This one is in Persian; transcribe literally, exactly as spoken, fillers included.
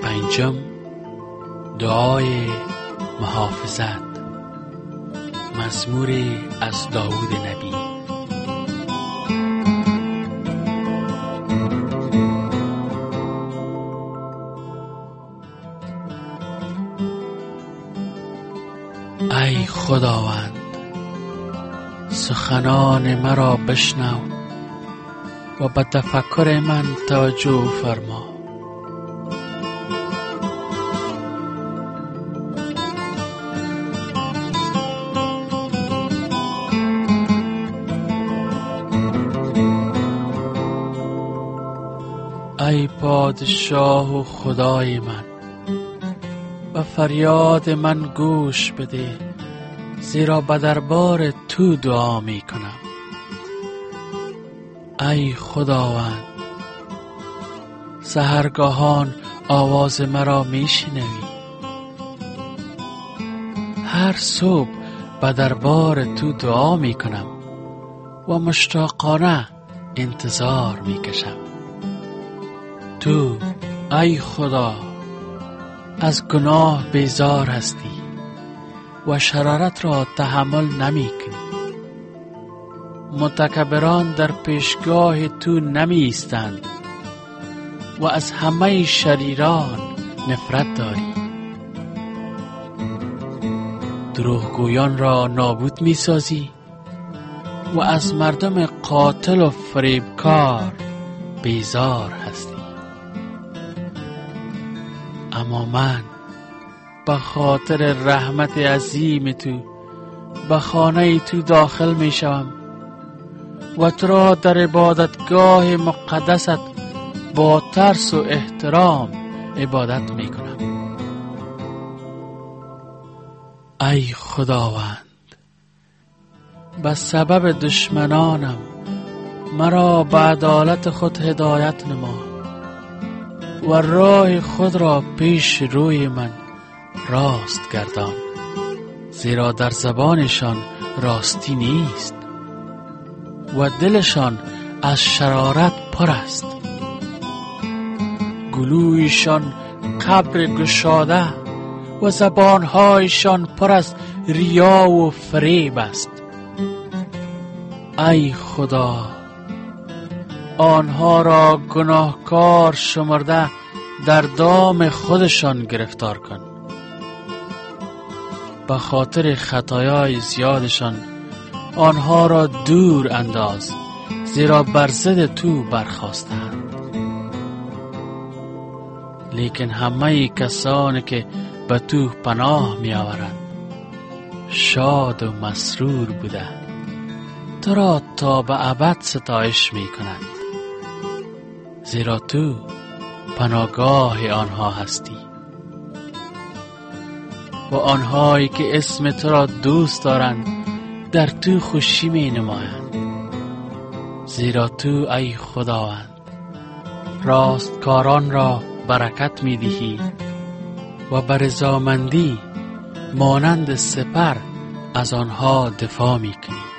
پنجم، دعای محافظت. مزمور از داوود نبی. ای خداوند، سخنان مرا بشنو و به تفکر من توجه فرما. ای پادشاه و خدای من، به فریاد من گوش بده، زیرا به دربار تو دعا می کنم. ای خداوند، سحرگاهان آواز مرا می شنوی. هر صبح به دربار تو دعا می کنم و مشتاقانه انتظار می کشم. تو ای خدا از گناه بیزار هستی و شرارت را تحمل نمی کنی. متکبران در پیشگاه تو نمی ایستند و از همه شریران نفرت داری. دروغگویان را نابود می سازی و از مردم قاتل و فریبکار بیزار هستی. اما من به خاطر رحمت عظیم تو به خانه تو داخل می شوم و تو را در عبادتگاه مقدست با ترس و احترام عبادت می کنم. ای خداوند، به سبب دشمنانم مرا به عدالت خود هدایت نما و راه خود را پیش روی من راست گردان، زیرا در زبانشان راستی نیست و دلشان از شرارت پر است. گلویشان قبر گشاده و زبانهایشان پر از ریا و فریب است. ای خدا، آنها را گناهکار شمرده در دام خودشان گرفتار کن. به خاطر خطایای زیادشان آنها را دور انداز، زیرا بر ضد تو برخاستند. لیکن همه کسانی که به تو پناه می آورند شاد و مسرور بوده تو را تا به ابد ستایش می کنند، زیرا تو پناهگاه آنها هستی و آنهایی که اسم تو را دوست دارند در تو خوشی می نمایند. زیرا تو ای خداوند راستکاران را برکت می دهی و بر رضامندی مانند سپر از آنها دفاع می کنی.